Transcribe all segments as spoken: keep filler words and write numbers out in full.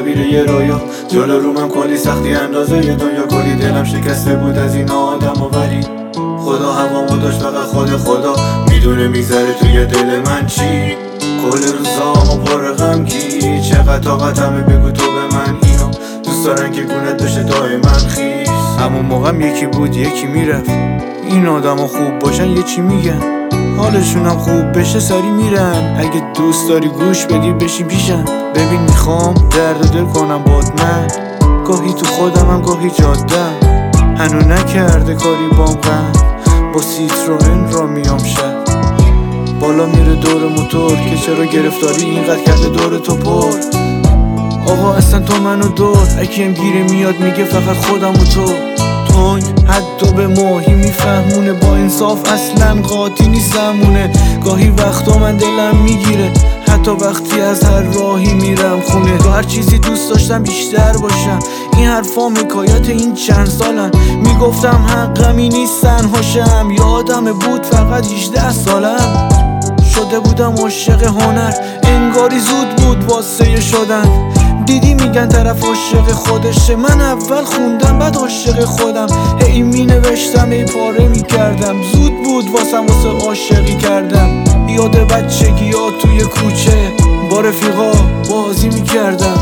تعبیر یه رویا. جلو رو من کلی سختی اندازه یه دنیا، کلی دلم شکسته بود از این آدم و ولی خدا هوامو داشت فقط خود خدا میدونه میگذره توی دل من چی. کل روزامو پر غم کی، چقدر طاقتمه بگو تو به من. اینا دوست دارن که گونت بشه دائما خیس، همون موقعم یکی بود یکی میرفت. این آدما خوب باشن یه چی میگن، حالشونم خوب بشه سری میرن. اگه دوست داری گوش بدی بشین پیشم، ببین میخوام درد دل کنم باد من. گاهی تو خودمم گاهی جادم، هنو نکرده کاری بام غم. با سیتروئن را میام شب، بالا میره دور موتور که چرا گرفتاری اینقدر کرده دور تو پر. آقا اصلا تو منو دور، اکیم گیره میاد میگه فقط خودم و تو. تونگ حتی به ماهی میفهمونه، با انصاف اصلا قاطی نیستمونه. گاهی وقتا من دلم میگیره حتی وقتی از هر راهی میرم خونه. تو هر چیزی دوست داشتم بیشتر باشم، این حرفا حکایت این چند سالن. میگفتم حقمی نیستن هاشم، یادم بود فقط هجده سالم. شده بودم عاشق هنر، انگاری زود بود واسه شدن. دیدی میگن طرف عاشق خودشه، من اول خوندم بعد عاشق خودم. هی می نوشتم هی پاره میکردم، زود بود واسم واسه عاشقی کردم. یاد بچگی ها توی کوچه با رفیقا بازی میکردم.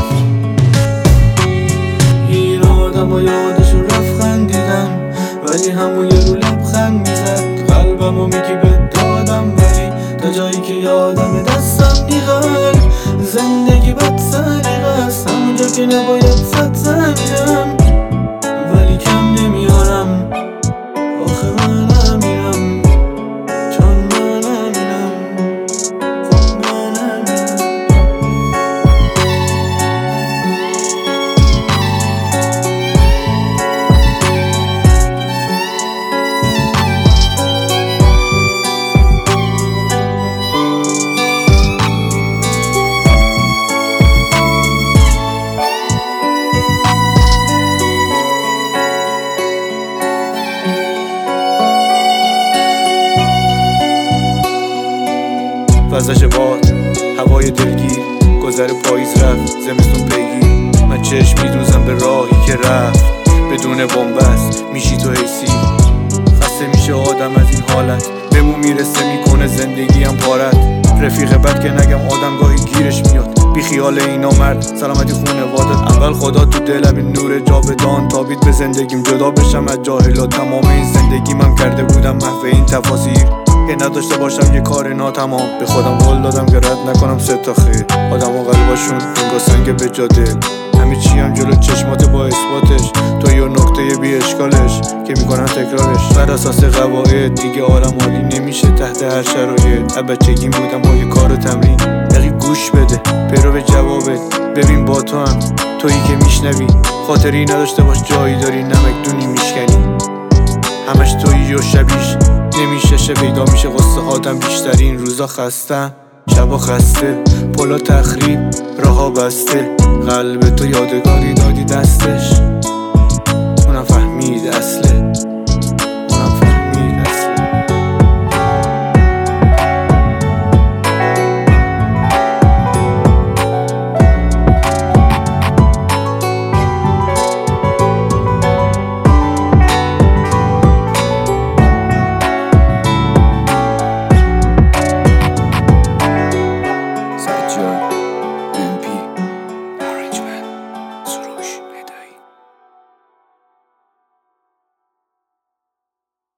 این آدم ها یادشو رفت خندیدم، ولی همون یه رو لبخند میزد. قلبمو میگی به دادم ولی تا جایی که یادم دستم دیگر. زندگی بد سریقه است، همونجا که نباید صد زنیدم ولی کم نمیارم. آخه من همینم چون من همینم، خب من همینم. وزش باد، هوای دلگیر، گذر پاییز رفت زمستون پیگیر. من چشم میدوزم به راهی که رفت بدون بنبست، میشی تو حیثی. خسته میشه آدم از این حالت، بهمون میرسه میکنه زندگیم پارت. رفیق بد که نگم آدم گاهی گیرش میاد، بی خیال اینا مرد سلامتی خونوادت. اول خدا تو دلم این نور جاودان، تابید به زندگیم جدا بشم از جاهلا. تمام این زندگی من کرده بودم محو این تفاسیر که نداشته باشم یه کار ناتمام. به خودم قول دادم که رد نکنم سه تا خیر. آدم و قلباشون انگار سنگ به جا دل، همه چی هم جلو چشمات با اثباتش. تو یه نکته بی اشکالش که میکنن تکرارش بر اساس قواعد. دیگه عالم عالی نمیشه تحت هر شرایط. از بچگیم بودم با یه کار و تمرین، دقیق گوش بده پیرو به جوابت. ببین با تو هم تویی که میشنوی، خاطری نداشته باش جایی داری نمک دونی میشکنی. همش تویی و شبیش نمیشه شه پیدا میشه. قصه آدم بیشتری این روزا خستم، شبا خسته، پلا تخریب، راها بسته. قلب تو یادگاری دادی دستش.